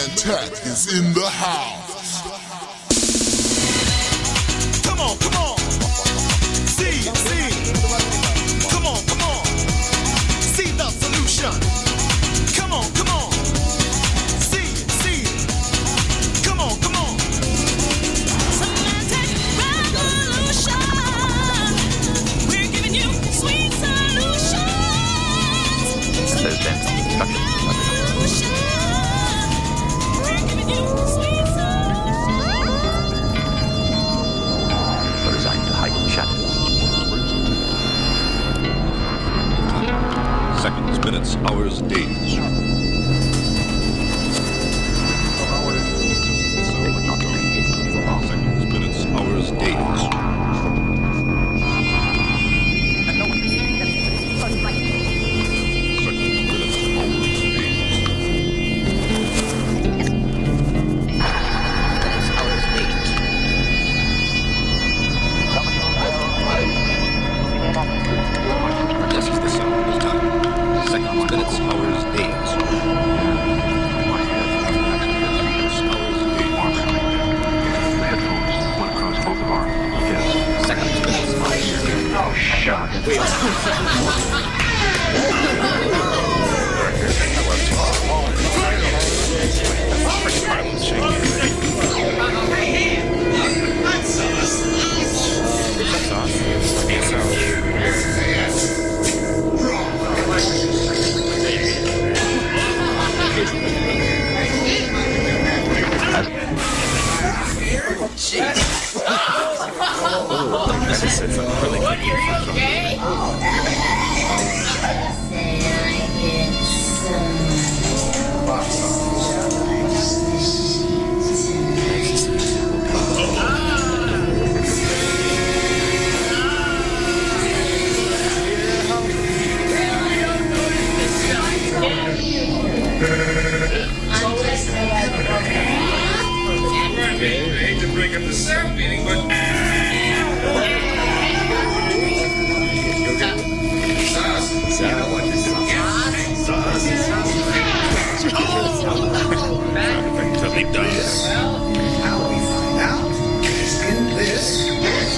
Tech is in the house. Come on, come on. See. Come on. See the solution. Come on. See. Come on. Semantic revolution. We're giving you sweet solutions. There's been some construction. We're giving you sweet solutions. Designed to heighten shadows. Seconds, minutes, hours, days. Seconds, minutes, hours, days. Seconds, minutes, hours, This is the sound of time. Seconds, minutes, hours, days. Seconds, minutes, hours, days. Oh, shut I hate to break up the staff meeting, but How we find out is in this.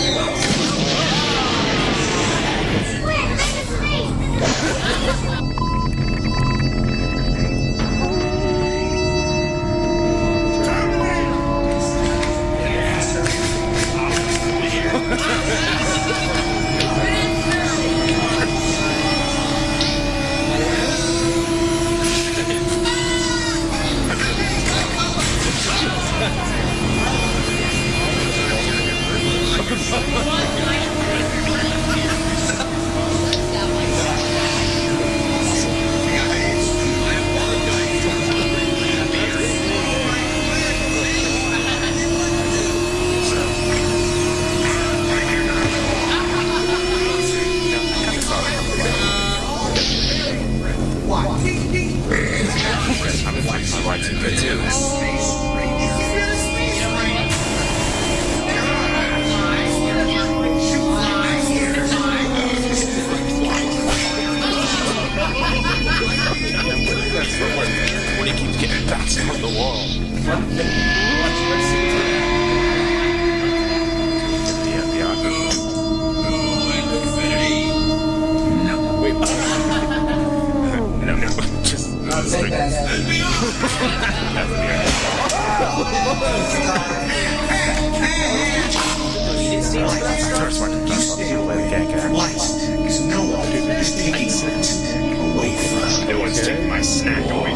When he keeps getting bounced off the wall. No. Just straight. Because no one is taking it away from us. No one's taking my snack away.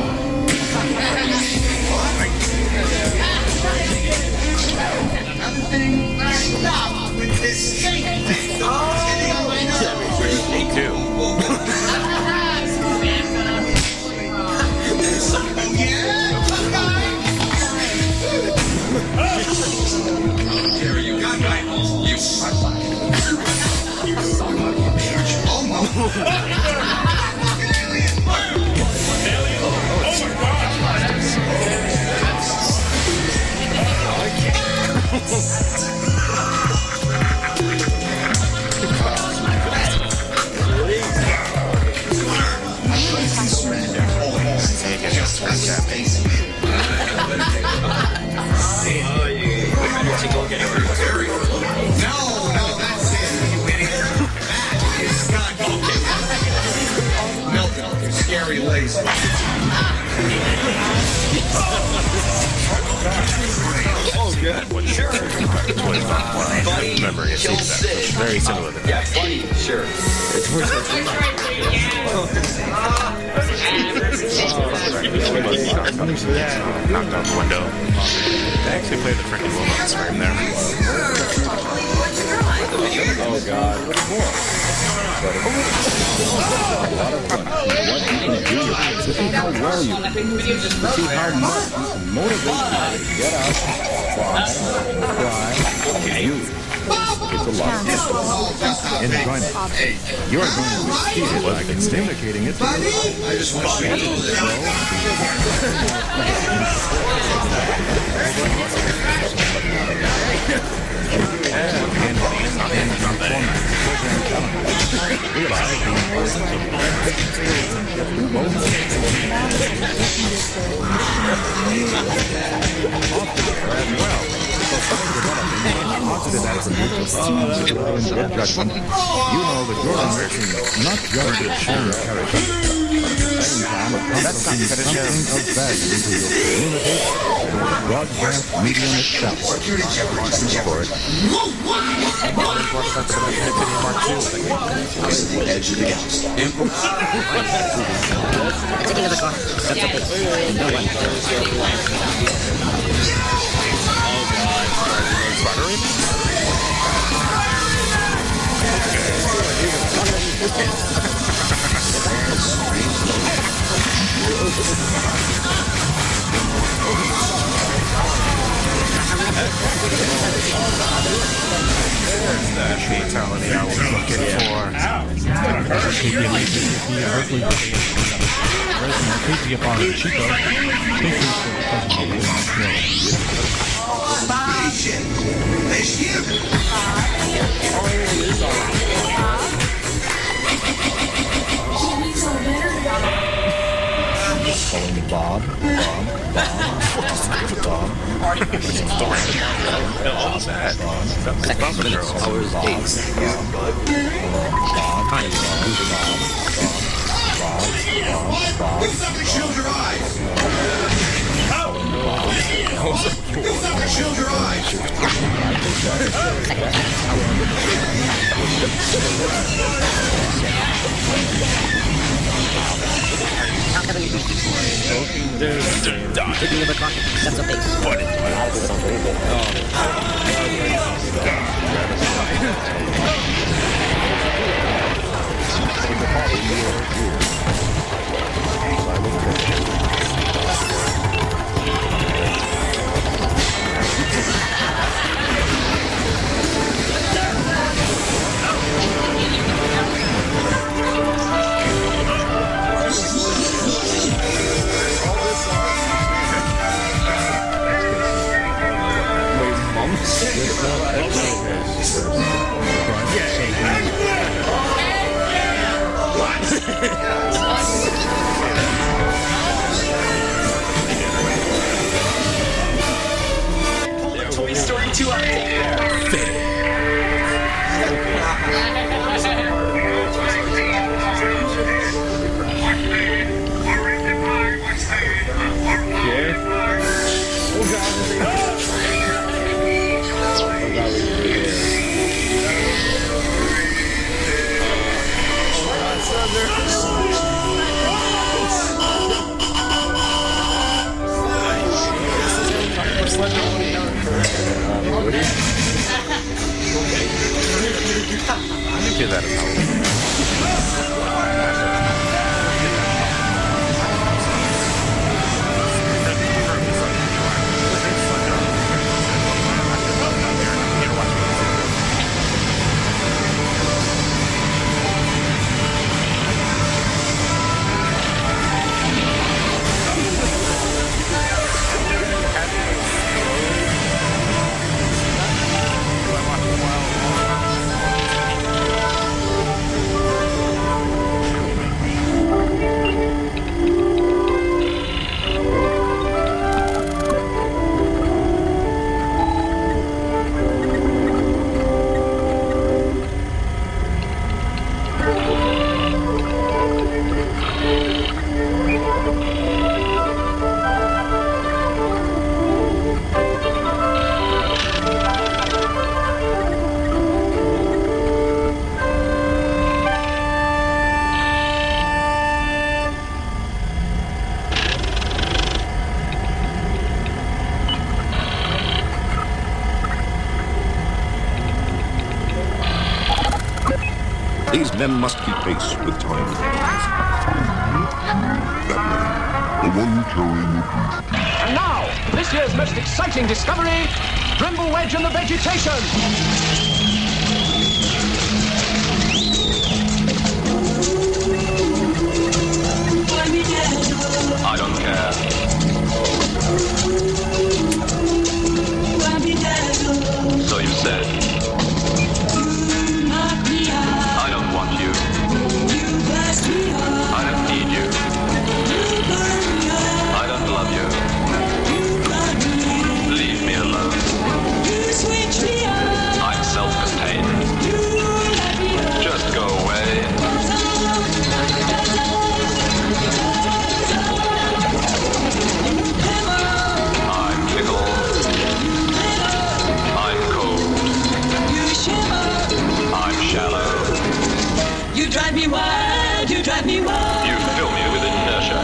Another thing, stop with this thing. Me too. Jerry, you got me. You suck. Hey, get your that's it, you idiot. That is Scott. Milton, you scary lazy. Remember, it's very similar to that. Yeah, funny, sure. Knocked out the window. They actually played the freaking Willow stream there. Oh God. What you can do with it. To see how well you can do it. To see how much you can motivate you to get out, try, you. It's a lot. Enjoyment. You're going to receive it by communicating it to your life. I just want to see Positive attributes of judgment. You know that you're investing not just your own character, but at the same time accomplishing something of value to your community, the broadcast medium itself. For it. Taking the car. That's okay. No one. There's the fatality I was looking for. Calling Bob. What was that? Minutes, hours, days. When something shield your eyes. When something shield your eyes. Taking the car. That's okay. Toy Story 2 I do that as well. These men must keep pace with time. The one carrying the briefcase. And now, this year's most exciting discovery, Grimble Wedge and the Vegetation. I don't care. So you said. I don't want you. I don't need you. I don't love you. Leave me alone. I'm self-contained. Just go away. I'm fickle. I'm cold. I'm shallow. You drive me wild, you drive me wild. You fill me with inertia.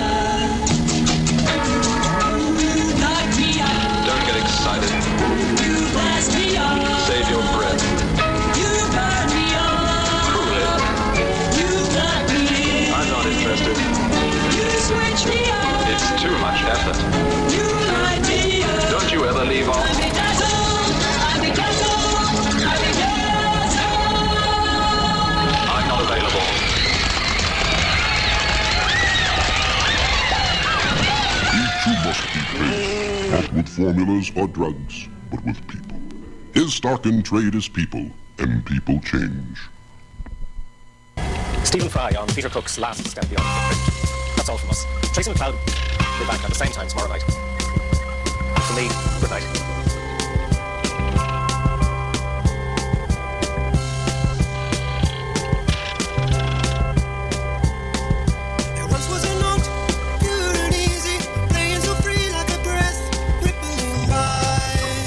Knock me out, Don't get excited. you blast me off. Save your breath. You burn me off, Cool it. you block me in. I'm not interested. You switch me off, It's too much effort. you light me up. Don't you ever leave off? I'm bedazzled, I'm bedazzled, I'm bedazzled. I'm not available. You too must be paid. Not with formulas or drugs, but with people. His stock in trade is people, and people change. Stephen Fry on Peter Cook's Last Step Beyond the Footprint. That's all from us. Tracy McLeod will be back at the same time tomorrow night. For me, good night. There once was a note, pure and easy, playing so free like a breath, rippling by.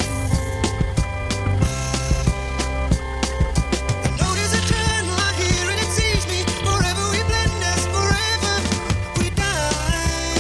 The note is eternal, I hear it, it sees me. Forever we blend as forever we die.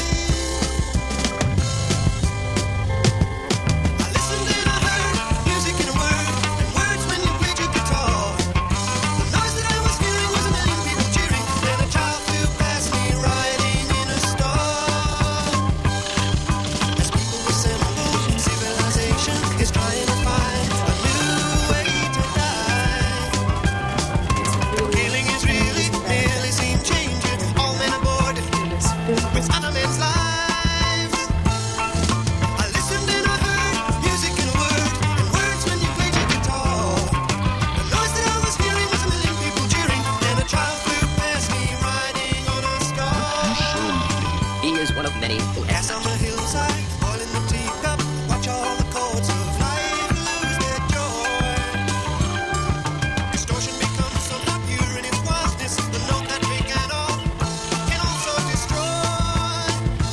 I listened and I heard music in a word, and words when you played your guitar. The noise that I was hearing was a million people cheering, and a child flew past me riding in a star. As people assemble, civilization is trying to find a new way to die. Killing is really, merely seem changing. All men aboard with other men's lives. I listened and I heard music in a word, and words when you played your guitar. The noise that I was hearing was a million people cheering, and a child flew past me riding on a star. He is one of many who has As on the hillside, boiling the teacup, watch all the chords of life lose their joy. Distortion becomes somehow pure in its wildness. The note that began all can also destroy.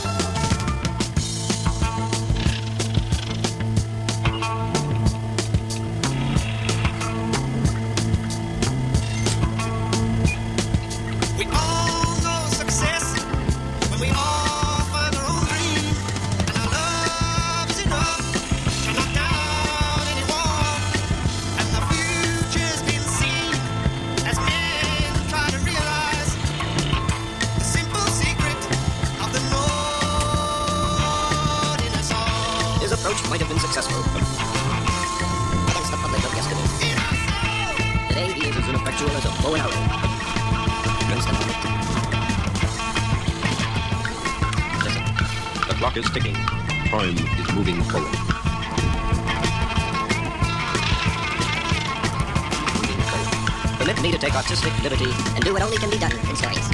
We all know success when we all find our own dream, and our love is enough to knock down any wall. And the future's been seen as men try to realize the simple secret of the Lord in us all. His approach might have been successful against the public of yesterday. Today he is as ineffectual as a bow and arrow against the public. Listen, The clock is ticking. Time is moving forward. permit me to take artistic liberty and do what only can be done in stories.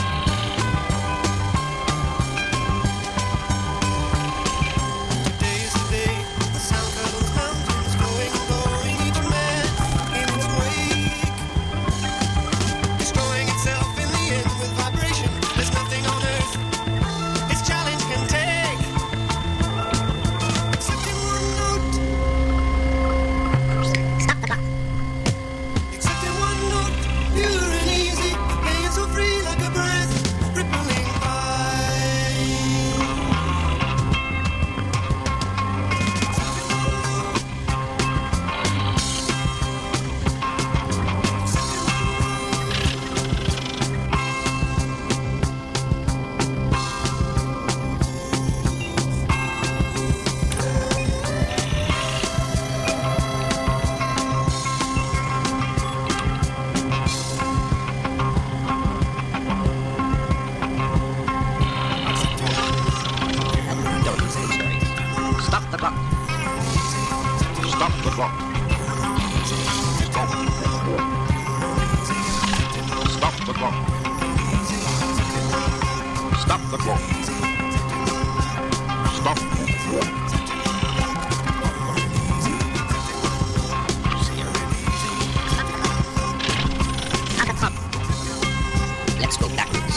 Today is Stop the clock. Stop the clock. Stop the clock. Stop. Let's go backwards.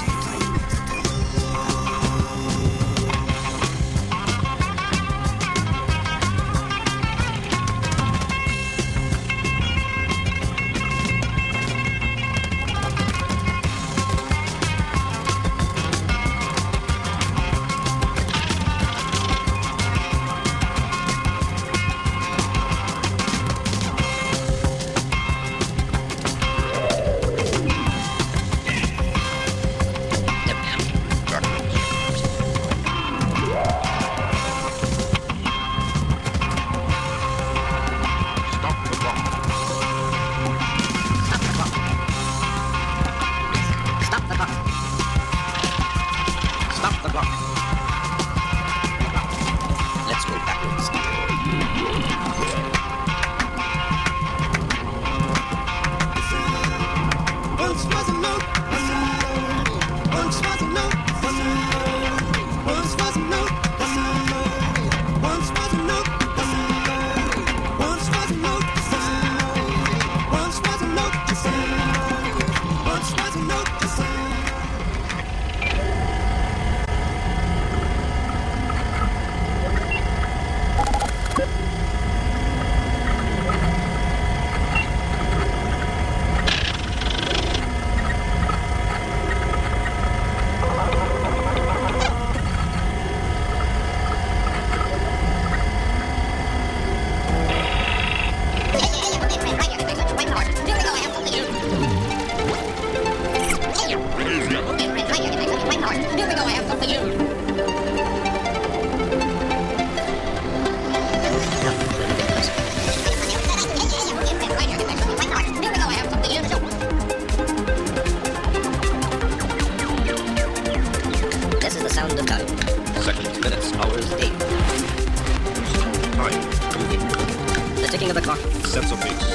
ticking of the clock. Sets of pace.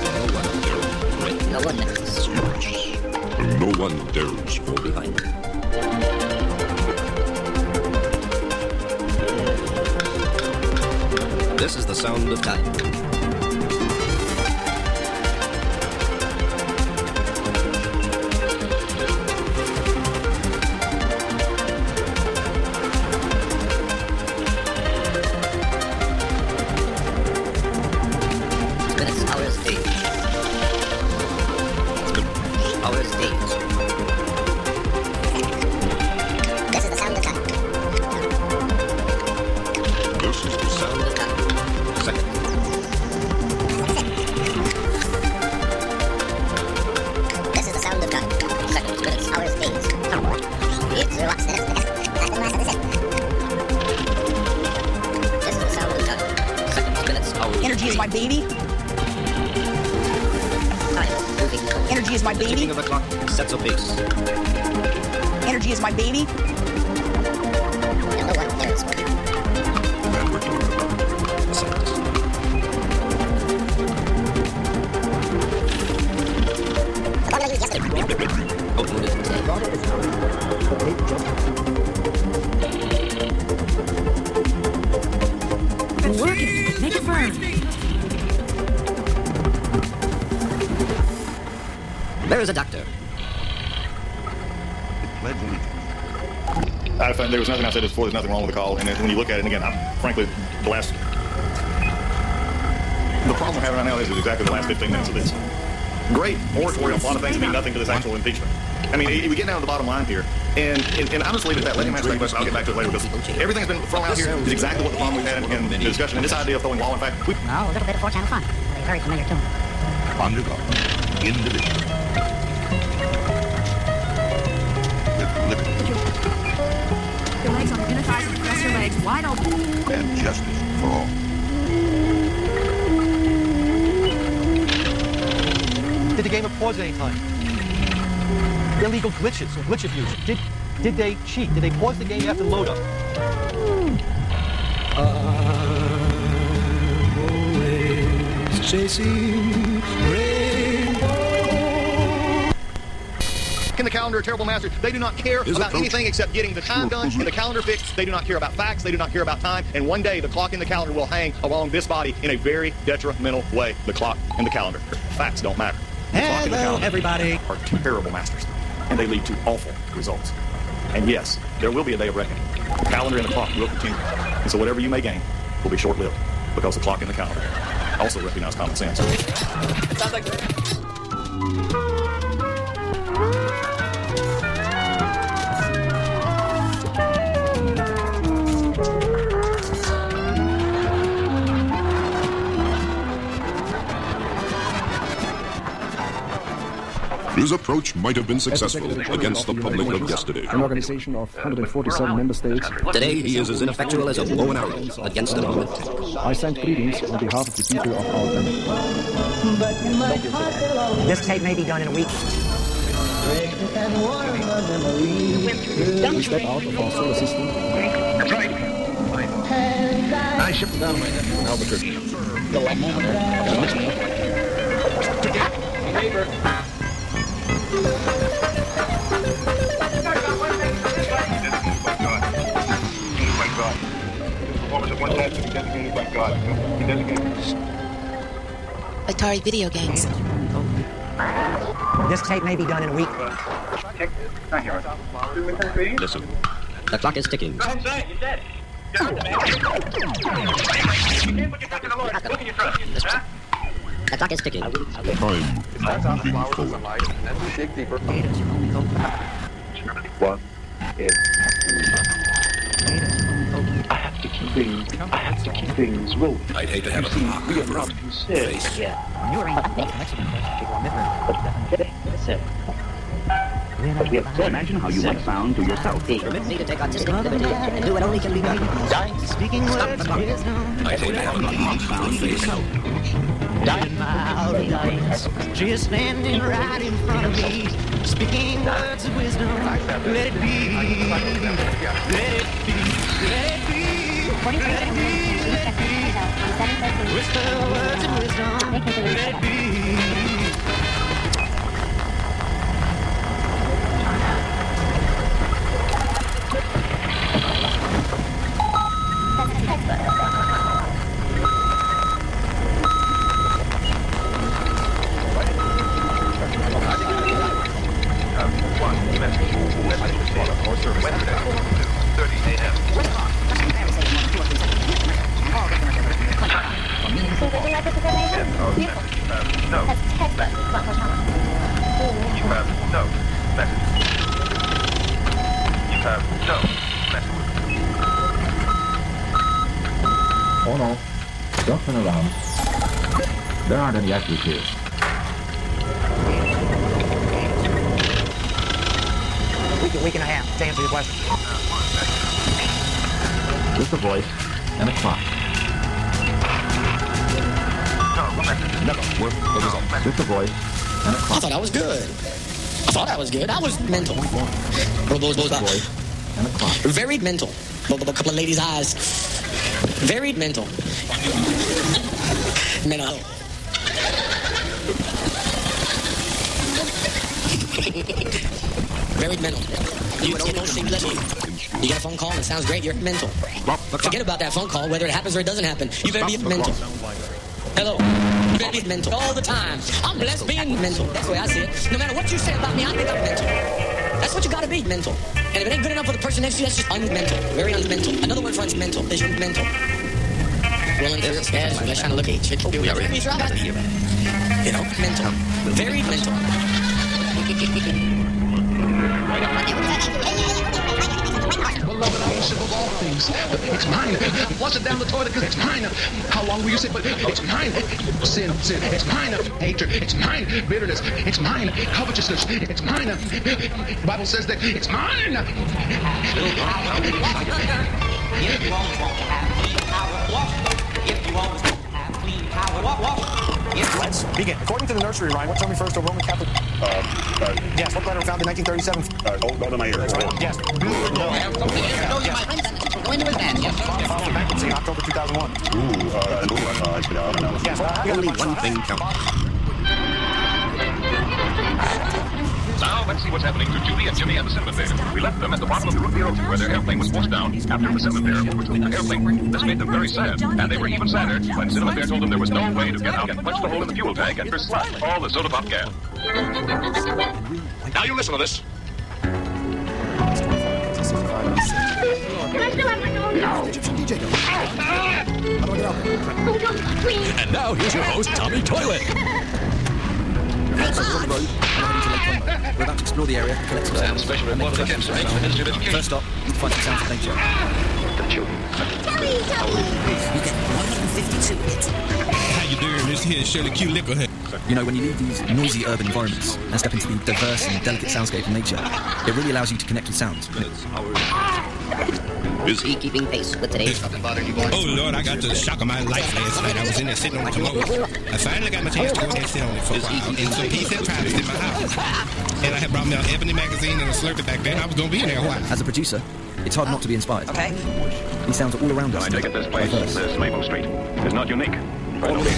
No one dares. And no one dares fall Behind. This is the sound of time. Energy is my baby. Energy is my baby. Ticking of the clock sets a pace. Energy is my baby. No one dares. and we're talking about The scientist. It's working. Make it firm. There is a doctor. I found there was nothing I said before. There's nothing wrong with the call, and when you look at it, and again, frankly, the problem we're having right now is exactly the last 15 minutes of this. Great oratory on a lot of things mean nothing to this actual impeachment. I mean, we get down to the bottom line here, and I'm just leaving it at that. Let him answer that question. I'll get back to it later. Because everything's been thrown out here is exactly what the problem we've had in the discussion. And this idea of throwing law, in fact, No, a little bit of 4-channel fun. A very familiar tune. underdog, individual, with liberty Your legs on your inner thighs and press your legs wide open. and justice for all. Did the game have pause at any time? Illegal glitches, glitch abuse. Did they cheat? Did they pause the game after load up? chasing rainbow. In the calendar are terrible masters. They do not care about anything except getting the time done and the calendar fixed. They do not care about facts. They do not care about time. And one day, the clock and the calendar will hang along this body in a very detrimental way. The clock and the calendar. Facts don't matter. The clock and the calendar everybody. are terrible masters, and they lead to awful results. And yes, there will be a day of reckoning. The calendar and the clock will continue. And so whatever you may gain will be short-lived, because the clock and the calendar also recognize common sense. Sounds like His approach might have been successful against the public of yesterday. An organization of 147 member states. Today he is as ineffectual as a bow and arrow against an armored tank. I send greetings on behalf of the people of our planet. This tape may be done in a week. We step out of our solar system. That's right. I shipped down my net from Albuquerque. neighbor. Atari video games. This tape may be done in a week. Listen. The clock is ticking. Go ahead and say it. You're dead. The clock is ticking. Time moving forward. Dig deeper. 1 is. I have to keep things rolling. I'd hate to have you see, we are not concerned. But imagine how you would have found to yourself. Permit me to take artistic liberty and do what only can be done. Speaking words of wisdom. I'd hate to have found for yourself. In my outer lights, she is standing right in front of me, speaking words of wisdom. Let it be, let it be, let it be, let it be, let it be. Whisper words of wisdom, let it be. Oh no, don't turn around. There aren't any actors here. Week and a half to answer your question. Just a voice and a clock. Never work the result. Just a voice and a clock. I thought I was good. I was mental. Just a voice and a clock. Very mental. A couple of ladies' eyes. Very mental. Mental. Very mental. You get no sleep, you get a phone call and it sounds great, you're mental. Forget about that phone call, whether it happens or it doesn't happen. You better be mental. Hello. You better be mental all the time. I'm blessed being mental. That's the way I see it. No matter what you say about me, I think I'm mental. That's what you gotta be, mental. And if it ain't good enough for the person next to you, that's just unmental. Very unmental. Another word for it's mental is mental. Rolling through its head, just trying to look at each other. You know, mental. Very mental. Beloved, I'm sick of all things. It's mine. Flush it down the toilet because it's mine. How long will you sit? But it's mine. Sin, it's mine. Hatred, it's mine. Bitterness, it's mine. Covetousness, it's mine. The Bible says that it's mine. If you always want to have clean power, if you always want to have clean power, Let's begin. According to the nursery rhyme, what term refers to a Roman Catholic? Yes, what letter found in 1937? Hold on to my ear. Yes. When was that? Filed for bankruptcy in October 2001. Only one thing counts. Now let's see what's happening to Judy and Jimmy and the Cinnamon Bear. We left them at the bottom of the root beer ocean where their airplane was forced down after the Cinnamon Bear overtook the airplane. This made them very sad, and they were even sadder when Cinnamon Bear told them there was no way to get out and punch the hole in the fuel tank and slash all the soda pop gas. Now you listen to this. Can I still have my dog? No. And now here's your host, Tommy Toilet. We're about to explore the area, collect some sounds. Special report of the Kemp's Range, the Ministry of Education. First stop, need to find some sounds of nature. The children. You get 152 hits. How you doing? This here is Shirley Q. Liquorhead. You know, when you leave these noisy urban environments and step into the diverse and delicate soundscape of nature, it really allows you to connect with sounds. Is he keeping pace with today's fucking bother you boys? Oh Lord, I got the shock of my life last night. I was in there sitting on the commode. I finally got my chance to go in there and sit on it for a while. And some peace and privacy in my house. And I had brought me an Ebony magazine and a Slurpee back then. I was going to be in there a while. As a producer, it's hard not to be inspired. Okay. These sounds are all around us. I take it this place, this Maple Street, is not unique. Right over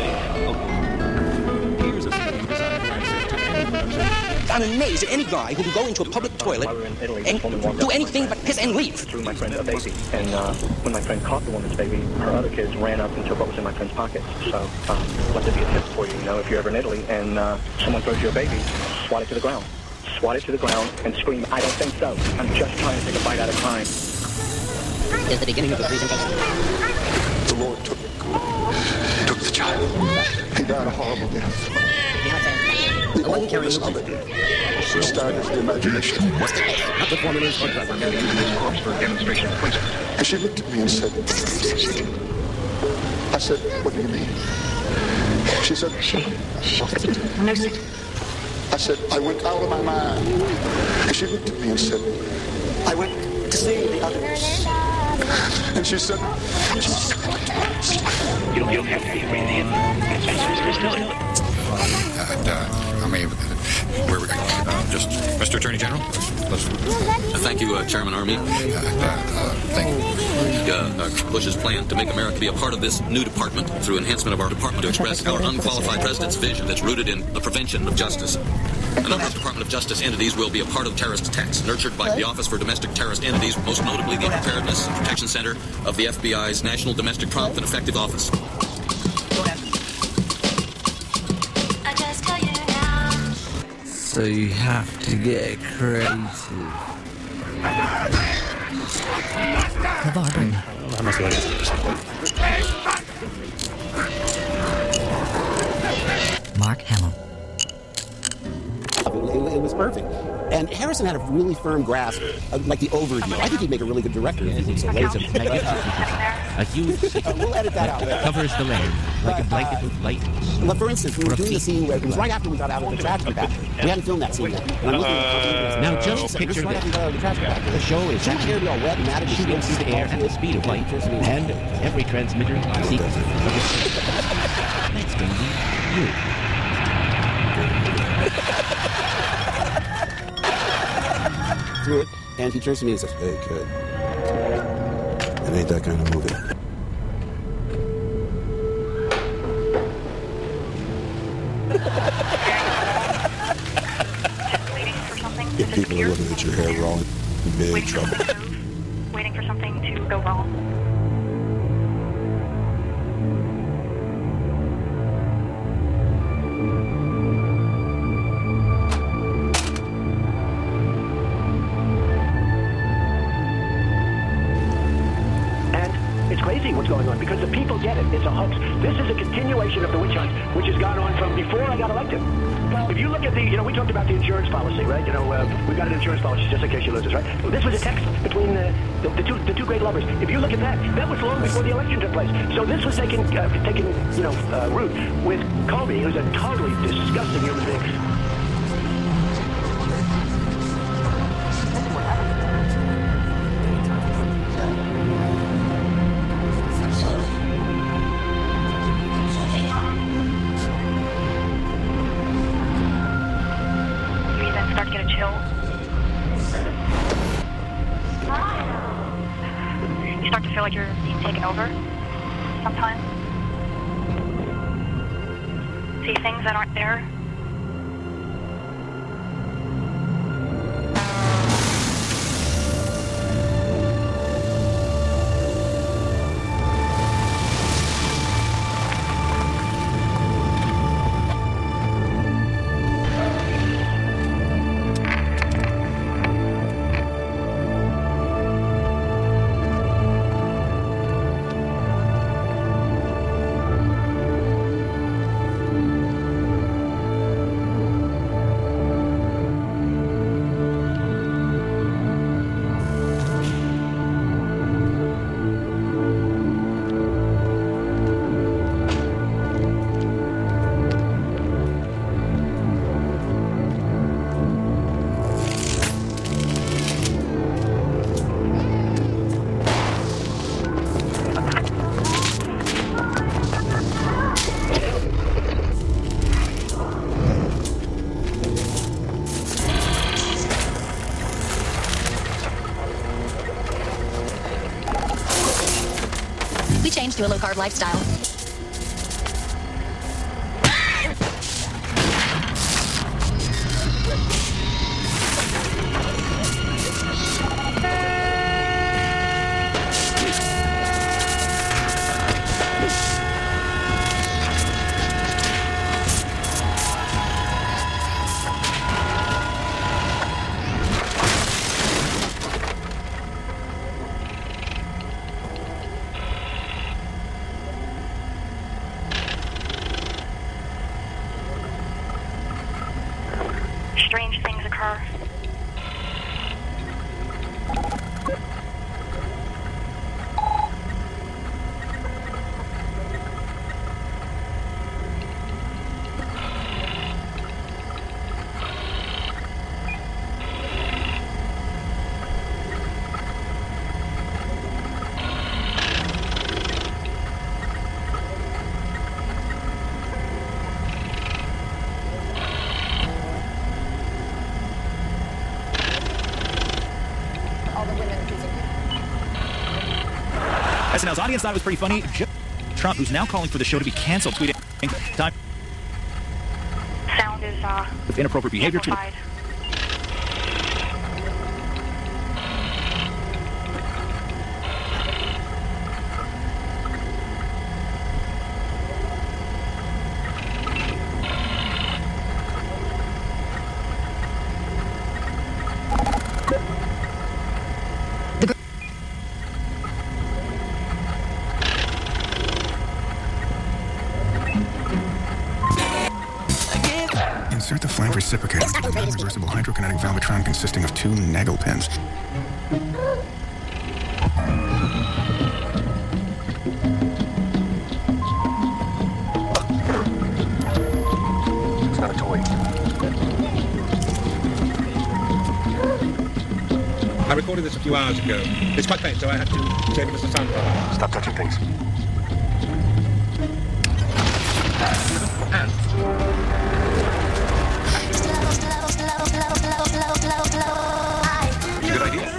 I'm amazed at any guy who can go into a public toilet and do anything but piss and leave. Threw my friend a baby, and when my friend caught the woman's baby, her other kids ran up and took what was in my friend's pockets. So let there be a tip for you. You know, if you're ever in Italy and someone throws you a baby, swat it to the ground. Swat it to the ground and scream, "I don't think so. I'm just trying to take a bite out of crime." Is the beginning of the presentation. The Lord took the child. He died a horrible death. I wasn't carrying the Started the imagination. What's the name? Not the formulas. for demonstration. And she looked at me and said, I said, what do you mean? She said, No, sir. I said, I went out of my mind. And she looked at me and said, I went to see the others. And she said, You don't have to be afraid of him. Just Mr. Attorney General. Thank you, Chairman Army. Bush's plan to make America be a part of this new department through enhancement of our department to express our unqualified president's vision that's rooted in the prevention of justice. A number of Department of Justice entities will be a part of terrorist attacks, nurtured by the Office for Domestic Terrorist Entities, most notably the Preparedness and Protection Center of the FBI's National Domestic Prompt and Effective Office. So you have to get creative. I must have Mark Hamill. It was perfect. And Harrison had a really firm grasp of, like, the overview. I think he'd make a really good director if he was so lazy. A huge we'll edit that out. covers the land like a blanket with light. But for instance, we were doing the scene where it was right after we got out of the trash compactor. We hadn't filmed that scene yet. And I'm looking at Now just picture right after we got out of the trash compactor. The show is She hair be all wet and matted. shooting through the air at the speed of light, and every transmitter sequence. That's going to be you. Through it, and he turns to me and says, "Hey, kid, it ain't that kind of movie." If people are looking at your hair, we're all in big trouble. Waiting for something to go wrong. It's crazy what's going on because the people get it. It's a hoax. This is a continuation of the witch hunt, which has gone on from before I got elected. If you look at the, we talked about the insurance policy, right? We've got an insurance policy just in case you lose us, right? Well, this was a text between the two great lovers. If you look at that was long before the election took place. So this was taking root with Comey, who's a totally disgusting human being. see things that aren't there. We changed to a low-carb lifestyle. Strange things occur. SNL's audience thought it was pretty funny. Trump, who's now calling for the show to be canceled, tweeting time Sound is with inappropriate behavior to amplified. Insert the flange reciprocator into the non-reversible hydrokinetic valvetron consisting of 2 Nagel pins. It's not a toy. I recorded this a few hours ago. It's quite faint, so I had to save it as a sound file. Stop touching things. Good idea.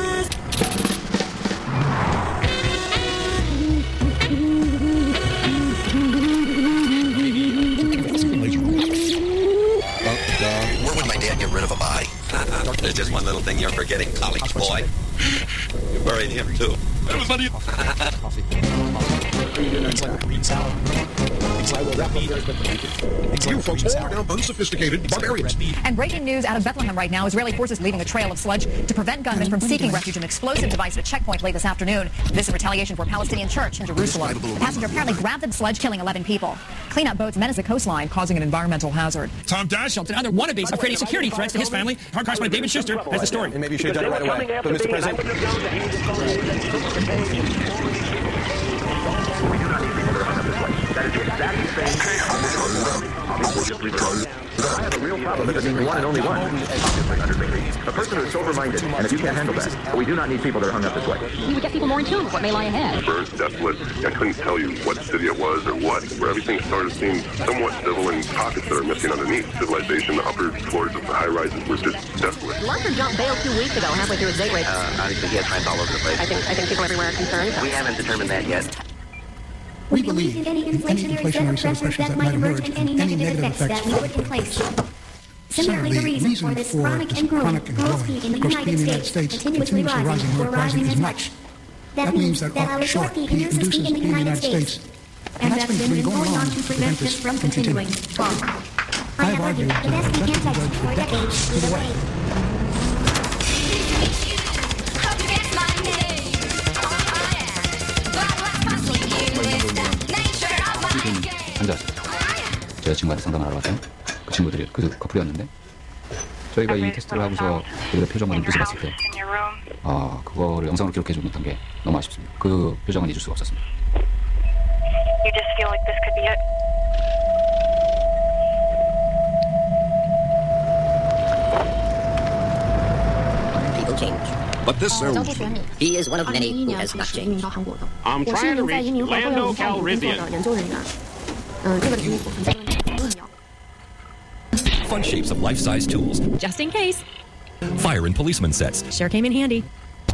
Where would my dad get rid of a body? There's just one little thing you're forgetting, college boy. You buried him, too. Everybody. Green salad. I will wrap up very quickly. You folks are now unsophisticated barbarians. And breaking news out of Bethlehem right now. Israeli forces leaving a trail of sludge to prevent gunmen from seeking refuge. An explosive device at a checkpoint late this afternoon. This in retaliation for a Palestinian church in Jerusalem. The passenger apparently grabbed the sludge, killing 11 people. Cleanup boats menace the coastline, causing an environmental hazard. Tom Dash, and other wannabes are creating security threats to his family. Hard correspondent David Schuster has the story. And maybe you should have done it right away. But Mr. President... That is the exact same. I have a real problem with being the one and only one. A person who is sober-minded, and if you can't handle that, we do not need people that are hung up this way. We would get people more in tune with what may lie ahead. Birds desolate. I couldn't tell you what city it was or what, where everything started to seem somewhat civil and pockets that are missing underneath. Civilization, the upper floors of the high-rises were just desolate. Lester jumped bail 2 weeks ago, halfway through his date rape. Obviously, he has friends all over the place. I think people everywhere are concerned. We haven't determined that yet. We believe in any inflationary set of pressures that might emerge and any negative effects that we put in place. Similarly, the reason for this chronic and growing growth peak in the United States continuously rising as much. That means that our short peak induces peak in the United States. And that's been going on to prevent this from continuing. I have argued that the best we can text for decades is away. 앉아서 제가 친구한테 상담을 하러 갔더니 그 친구들이 그 커플이었는데 저희가 이 테스트를 하고서 그들의 표정을 눈빛을 봤을 때 그거를 영상으로 기록해주지 못한 게 너무 아쉽습니다. 그 표정은 잊을 수가 없었습니다. You just feel like this could be it? People change. But this sounds... He is one of many who has not changed. I'm trying to reach Lando Calrissian. Fun shapes of life-size tools. Just in case. Fire and policeman sets. Sure came in handy.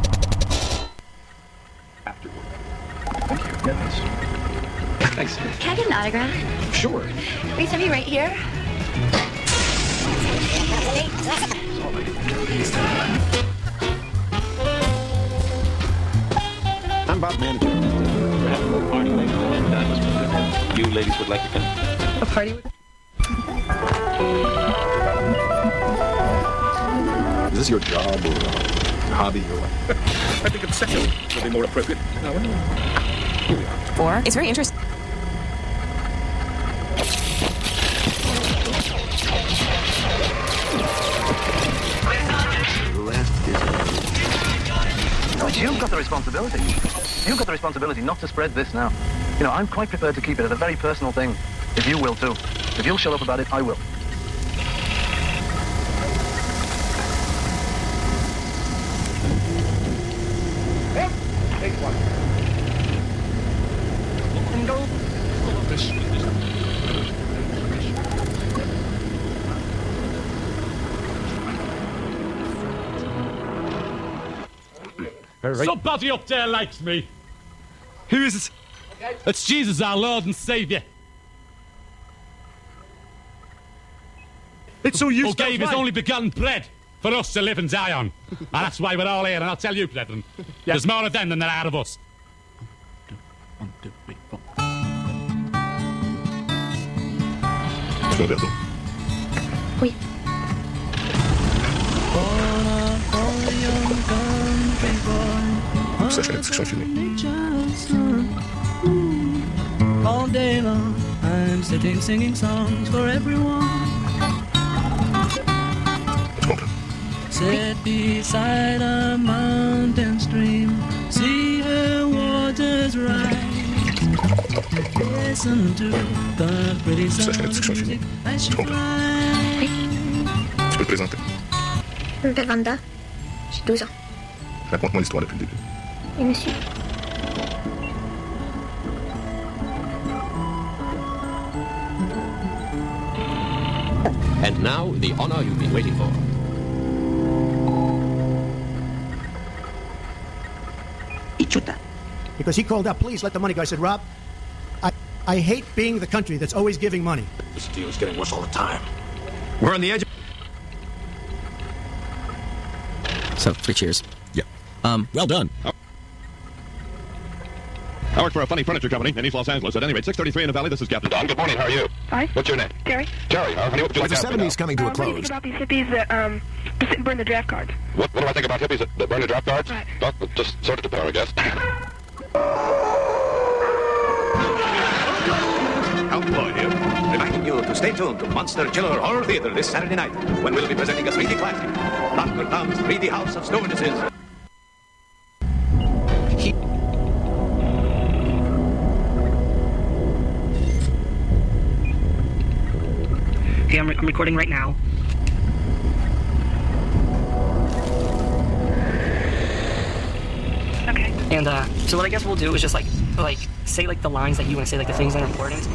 Thanks. Can I get an autograph? Sure. Please have me right here. I'm Bob Manager. We're having a little party later, and you ladies would like to come? A party with... Is this your job or hobby or what? I think it's second would be more appropriate. Here we are. Or, it's very interesting. You've got the responsibility. You've got the responsibility not to spread this now. You know, I'm quite prepared to keep it as a very personal thing. If you will too. If you'll shut up about it, I will. Take one. And go. Somebody up there likes me. Who is it? It's Jesus, our Lord and Saviour. It's so useful. Who gave his only begotten bread for us to live and die on. And that's why we're all here, and I'll tell you, brethren, there's more of them than there are of us. 1, 2, 3, 4. Roberto. Oui. Section filmé. All day long, I'm sitting singing songs for everyone. Sit beside a mountain stream, see her waters rise. Listen to the pretty sound of music as she flies. Tu peux te présenter. Je m'appelle Vanda. J'ai 12 ans. Raconte-moi l'histoire depuis le début. Oui, monsieur. And now, the honor you've been waiting for. Because he called up, please let the money go. I said, Rob, I hate being the country that's always giving money. This deal is getting worse all the time. We're on the edge of... So, 3 cheers. Yeah. Well done. I work for a funny furniture company in East Los Angeles. At any rate, 633 in the Valley. This is Captain Don. Good morning. How are you? Hi. What's your name? Jerry. Jerry. Honey, what would you like With the to ask me 70s coming to a What do you close. think about these hippies that sit and burn the draft cards? What do I think about hippies that burn the draft cards? Right. Well, just sort of to pair, I guess. Outlaw here, reminding you to stay tuned to Monster Chiller Horror Theater this Saturday night, when we'll be presenting a 3D classic, Dr. Tom's 3D House of Stewardesses. Okay, I'm recording right now. Okay. And so what I guess we'll do is just like say like the lines that you want to say, like the things that are important.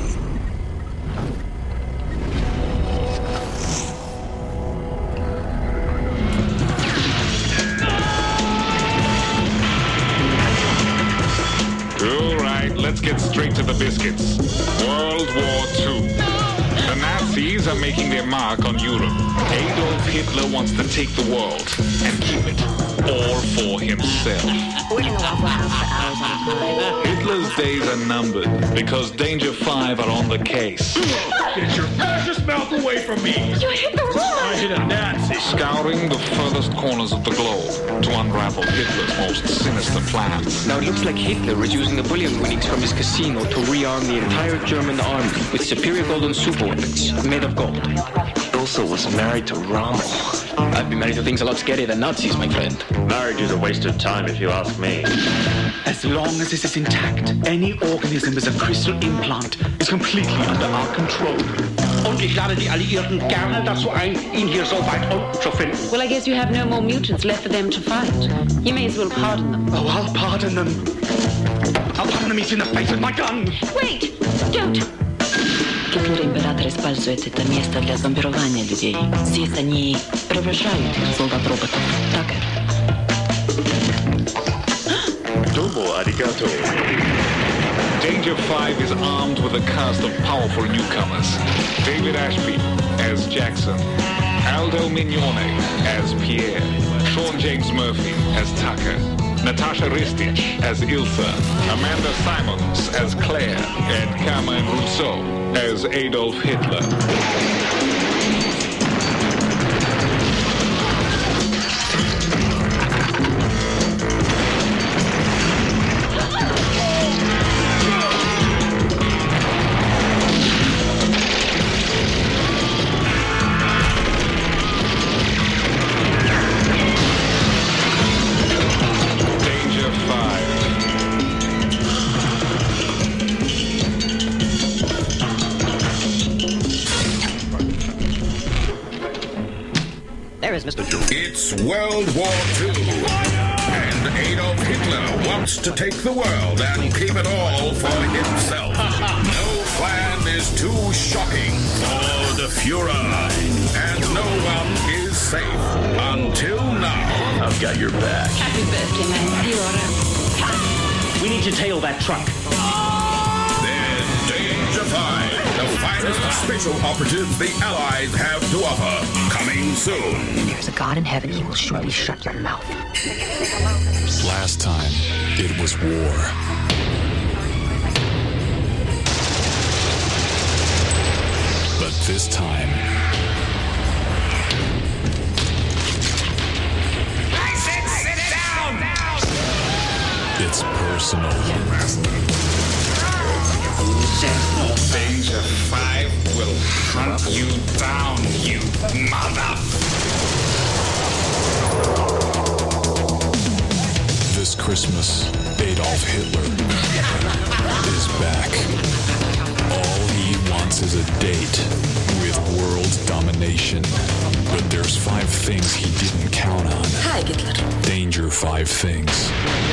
All right, let's get straight to the business. It's World War II. The Nazis are making their mark on Europe. Adolf Hitler wants to take the world and keep it all for himself. We're in the Waffle House for hours on time. Hitler's days are numbered because Danger 5 are on the case. Get your fascist mouth away from me! You hit the wall! I hit a Nazi. Scouring the furthest corners of the globe to unravel Hitler's most sinister plans. Now it looks like Hitler is using the bullion winnings from his casino to rearm the entire German army with superior golden super weapons made of gold. Also was married to Rommel. I've been married to things a lot scarier than Nazis, my friend. Marriage is a waste of time if you ask me. As long as this is intact, any organism as a crystal implant is completely under our control. Und ich lade die Alliierten gerne dazu ein, ihn hier so weit unten zu finden. Well, I guess you have no more mutants left for them to fight. You may as well pardon them. Oh, I'll pardon them. I'll pardon them each in the face with my gun. Wait! Don't! Который император использует это место для зомбирования людей. Здесь они превращают их в солдат-роботов. Так Domo arigato. Danger 5 is armed with a cast of powerful newcomers. David Ashby as Jackson, Aldo Mignone as Pierre, Sean James Murphy as Tucker, Natasha Ristich as Ilsa, Amanda Simons as Claire, and Carmen Rousseau as Adolf Hitler. It's World War II, and Adolf Hitler wants to take the world and keep it all for himself. No plan is too shocking for the Fuhrer, and no one is safe until now. I've got your back. Happy birthday, man. You are We need to tail that truck. Then Danger 5, the finest special operatives the Allies have to offer, coming soon. There's a God in heaven, he will surely shut your mouth. Last time, it was war. But this time... I said sit down! It's personal. Danger 5 will hunt you down, you mother... This Christmas, Adolf Hitler is back. All he wants is a date with world domination. But there's 5 things he didn't count on. Hi, Hitler. Danger 5 things.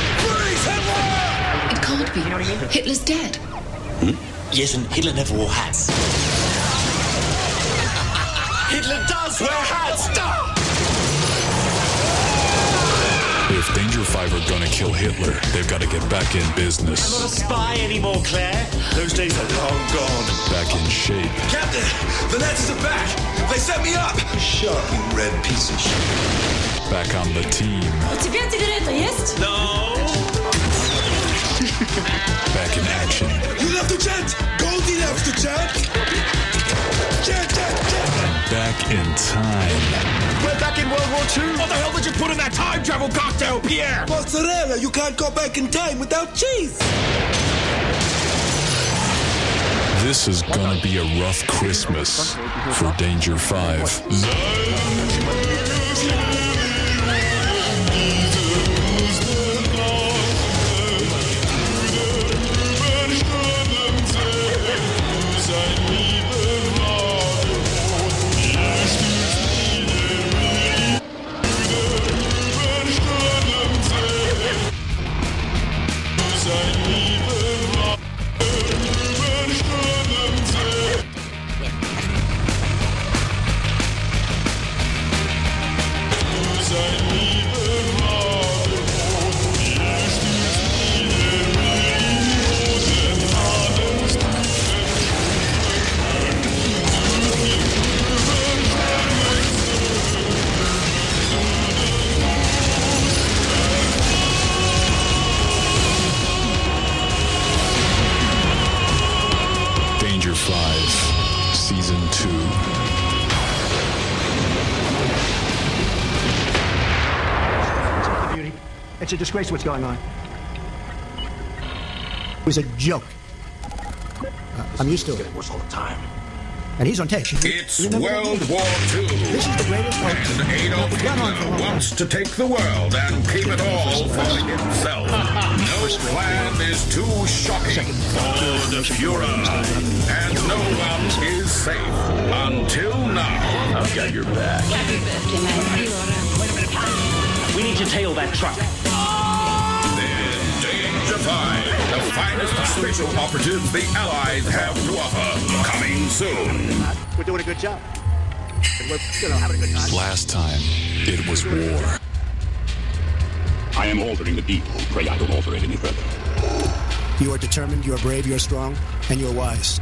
It can't be. Hitler's dead. Yes, and Hitler never wore hats. Hitler does wear hats! Stop! If Danger 5 are gonna kill Hitler, they've got to get back in business. I'm not a spy anymore, Claire. Those days are long gone. Back in shape. Captain, the Nazis are back. They set me up. Shut up, you red piece of shit. Back on the team. У тебя сигарета есть? No. Back in action. You left the jet. Goldie left the jet. Jet. Back in time. We're back in World War II. What the hell did you put in that time travel cocktail, Pierre? Mozzarella. You can't go back in time without cheese. This is gonna be a rough Christmas for Danger 5. It's a disgrace what's going on. It was a joke. I'm used to it. It works all the time. And he's on tape. It's World War II. This is the greatest and Adolf Hitler wants to take the world and keep it all for himself. No plan is too shocking for the Fuhrer. And no one is safe until now. I've got your back. We need to tail that truck. Danger 5, the finest special operatives the Allies have to offer. Coming soon. We're doing a good job. And we're, having a good time. Last time, it was war. I am altering the deal. Pray I don't alter it any further. You are determined, you are brave, you are strong, and you are wise.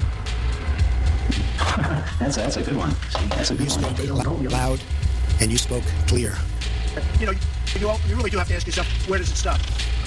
That's a good one. That's a good one. You spoke loud, and you spoke clear. You really do have to ask yourself, where does it stop?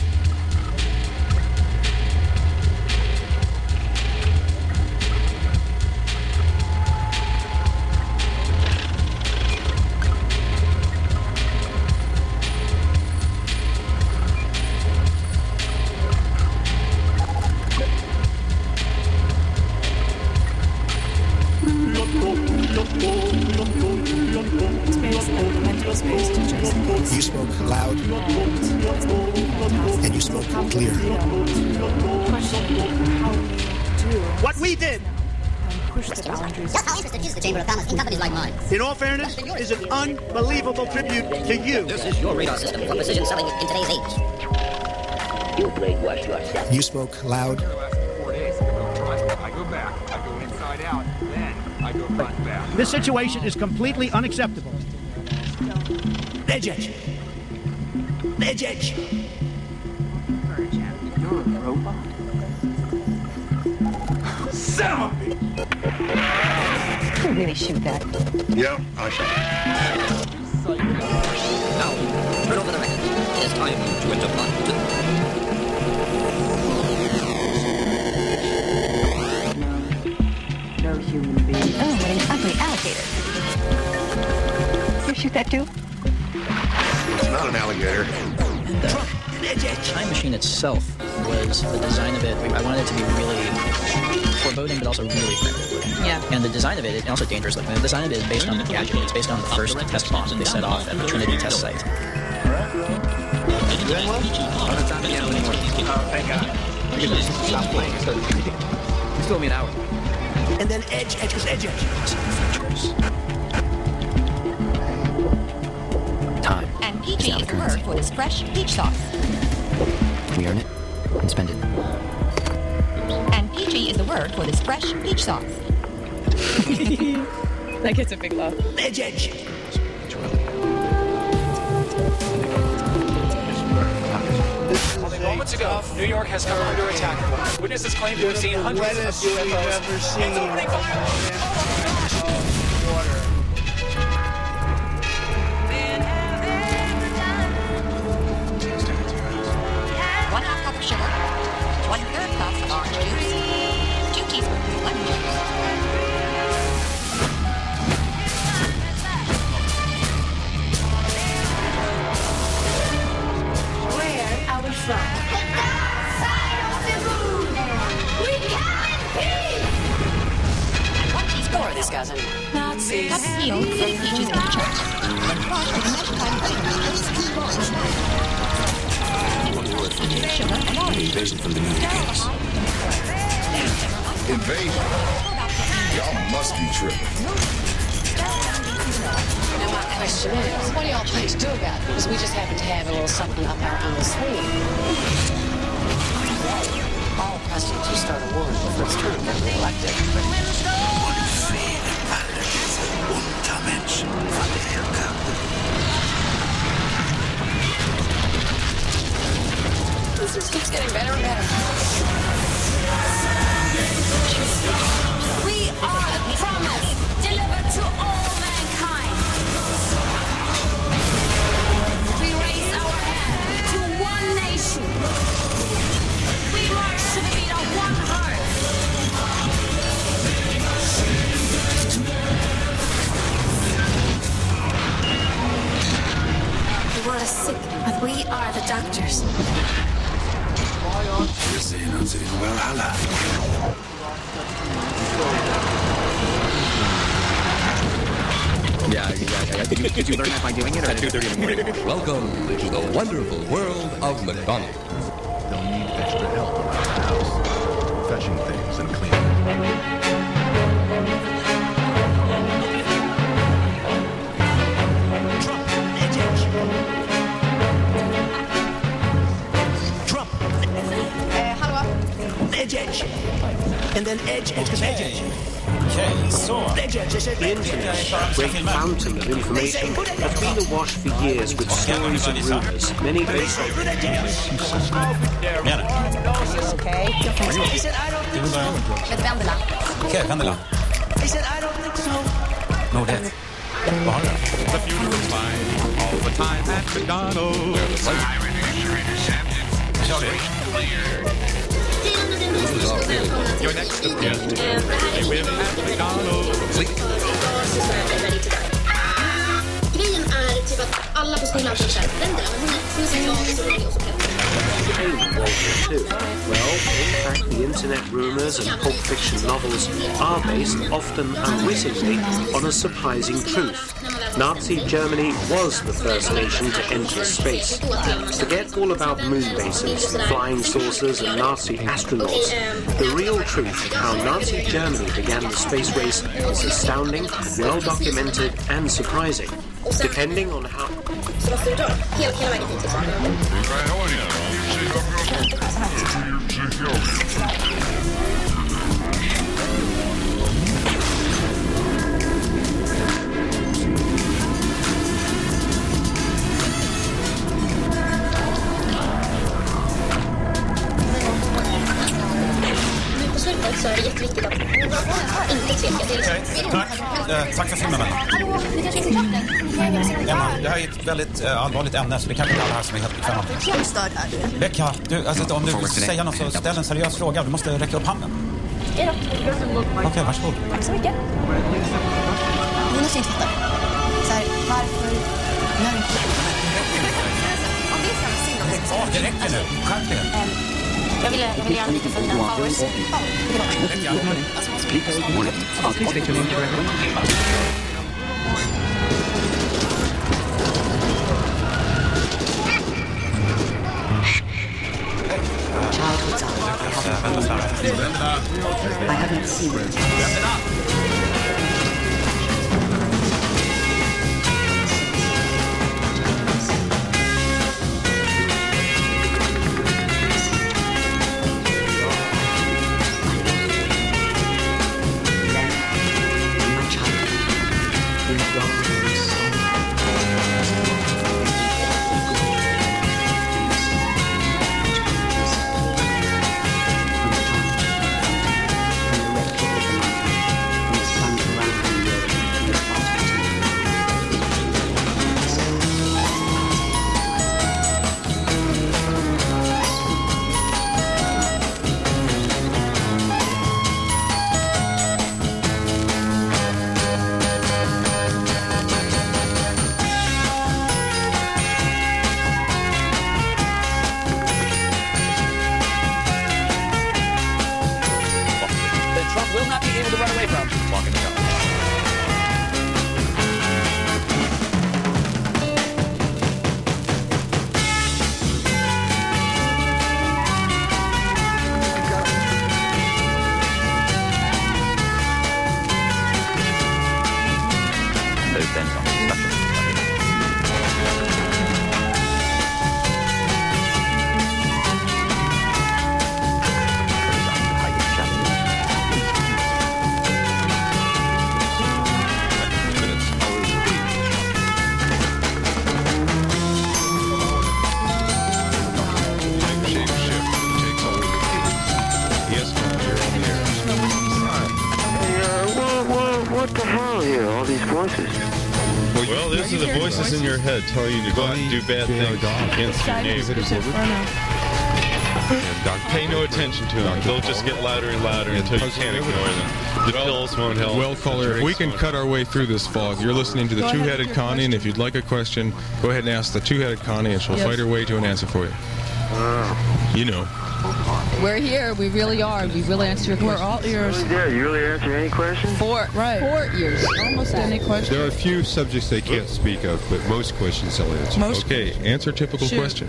You spoke loud, and you spoke clear. What we did. Just how interested is the Chamber of Commerce in companies like mine? In all fairness, is an unbelievable tribute to you. This is your radar system for precision selling in today's age. You brainwash yourself. You spoke loud. I go back. I go inside out. Then I go front back. This situation is completely unacceptable. Edge. You're a robot? Son of a bitch! You really shoot that? Yeah, I shall. Now, turn over the record. It is time to enter part 2. No human being. Oh, what an ugly alligator. You shoot that too? It's not an alligator. And the time machine itself was the design of it. I wanted it to be really foreboding, but also really primitive looking. Yeah. And the design of it, and also dangerous looking. The design of it is based on the gadget. It's based on the first test bomb that they set off at the Trinity test site. Oh, thank God. Stop playing. You still owe me an hour. And then edge. Time. And PG is the word for this fresh peach sauce. We earn it and spend it. And PG is the word for this fresh peach sauce. That gets a big laugh. Edge. Moments ago, New York has come under attack. Witnesses claim to have seen hundreds of UFOs. It's opening fire! One half cup of sugar, 1/3 cup of orange juice, 2 teaspoons of lemon juice. Where are we from? The dark side of the moon. We come in peace. And 1 teaspoon. More of this, cousin. Nazis. Cut peeled fresh peaches into chunks. Then crush with a mesh time grater. Sugar and orange. Invasion from the New Games. Invasion? Y'all must be tripping. Now my question is, what do y'all plan to do about it? Because we just happen to have a little something up our own sleeve. All presidents who start a war in the first term get reelected. This just keeps getting better and better. We are a promise delivered to all mankind. We raise our hand to one nation. We march to the beat of one heart. doctors. Yeah. Did you learn that by doing it? Or at 2:30 in the morning. Welcome to the wonderful world of McDonald's. They'll need extra help around the house, fetching things and cleaning. Edge. And then edge. Okay, so the internet, great fountain of information, has been awash for years with stories and rumors, many based on... Okay. He said, I don't think so. Med Vendela. Okej, Vendela. He said, I don't think so. No, det. Vad har du? The future is fine all the time at McDonald's. Your next of kin. They win at McDonald's. Grejen är typ att alla på skolan som känner Vendela, men hon är så glad och så rolig och så Well, in fact, the internet rumors and pulp fiction novels are based, often unwittingly, on a surprising truth. Nazi Germany was the first nation to enter space. Forget all about moon bases, flying saucers, and Nazi astronauts. The real truth of how Nazi Germany began the space race is astounding, well documented, and surprising. Depending on how... hela vägen hit. Så är det jätteviktigt att inte tveka. Tack för filmen. Hallå, vi kanske inte klart det. Emma, det här är ett väldigt allvarligt ämne, så det kanske inte alla här som är helt bekväma. Helt störd är du. Becka, om du vill säga något så ställ en seriös fråga. Du måste räcka upp handen. Ja då. Okej, varsågod. Tack så mycket. Ni måste inte fatta. Så här, varför gör inte det? Om det är så här, Ja, det räcker nu. Skärp er. Jag vill göra lite för mina followers. Please state your name correctly. Childhood's I haven't seen it. Well, these are the voices in your head telling you to go out and do bad things against your neighbor. Pay no attention to them. They'll just get louder and louder until you can't ignore them. The pills won't help. Well, caller, if we can cut our way through this fog, you're listening to the Two-Headed Connie, and if you'd like a question, go ahead and ask the Two-Headed Connie, and she'll fight her way to an answer for you. You know. We're here. We really are. We really answer your questions. We're all ears. Yeah, you really answer any question? 4 ears. Almost any question. There are a few subjects they can't speak of, but most questions they'll answer. Okay, answer typical question.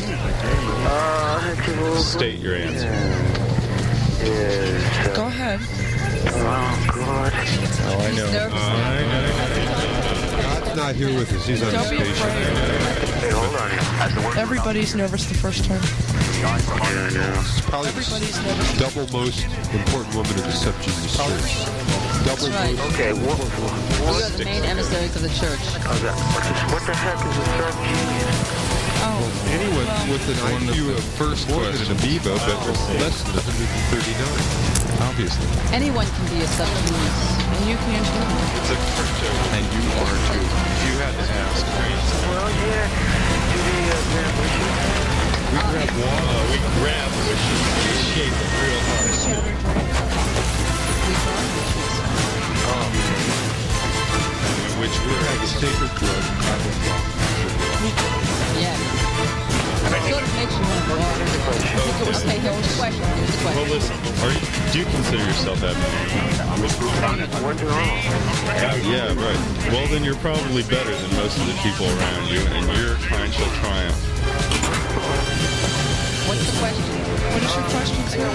State your answer. Go ahead. Oh, God. Oh, I know. God's not here with us. He's on Don't be station. Hey, hold on. Everybody's nervous the first time. It's probably the double most important woman in the subgenius church. Double right. most. Okay, what? We are the main emissaries of the church. What the heck is a subgenius? Anyone with an IQ of first more than an amoeba, but less than 139. Obviously. Anyone can be a subgenius. And you can too. It's a crypto. And you are too. You had to ask. Well, yeah. Do we grab water. We grab wishes. We shake them real hard. Which we have a sacred drug. Yes. It sort of makes you want to go on. Okay, here's the question. Well, listen. Do you consider yourself abnormal? Yeah, right. Well, then you're probably better than most of the people around you, and your kind shall triumph. What's the question? What is your question, sir?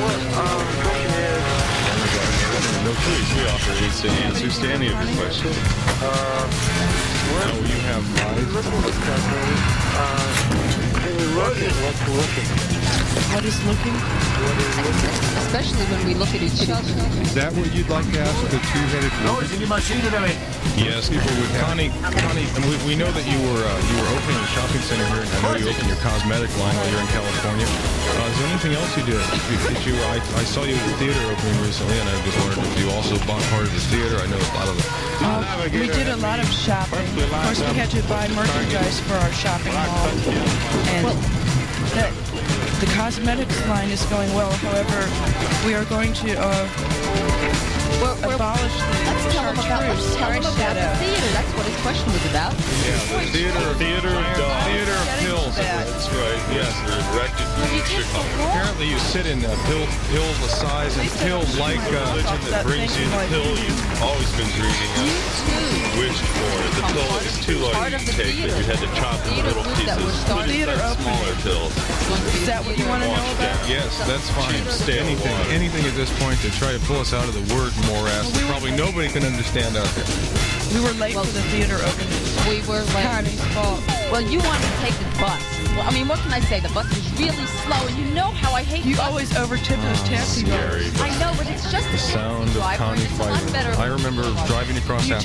No, please. We offer instant answers to any of your questions. You have What is looking? Especially when we look at each other. Is that what you'd like to ask the Two-Headed Connie? Yes, people would. Connie, and we know that you were opening a shopping center here, and I know you opened your cosmetic line while you're in California. Is there anything else you did? I saw you at the theater opening recently, and I just wondered if you also bought part of the theater. I know a lot of the. We did a lot of shopping. Of course, we had to buy merchandise for our shopping mall, and the cosmetics line is going well. However, we are going to abolish the chartreuse. Tell him about the theater. That's what his question was about. Yeah, the theater of dogs. Theater of pills. That's right. Yes, they're erected in Chicago. Apparently, you sit in pills the size and pill like religion that brings you the pill you've always been dreaming of. Wished for. The pill is too large to take, but you had to chop into little pieces. Put it in smaller pills. Is that what you want to know about? Yes, that's fine. Anything at this point to try to pull us out of the word morass. Probably nobody can understand out there. We were late for the theater opening. We were late. Connie's fault. Well, you wanted to take the bus. Well, I mean, what can I say? The bus was really slow, and you know how I hate You buses. always overtip those taxi drivers. I know, but it's just the sound of Connie fighting. I remember driving across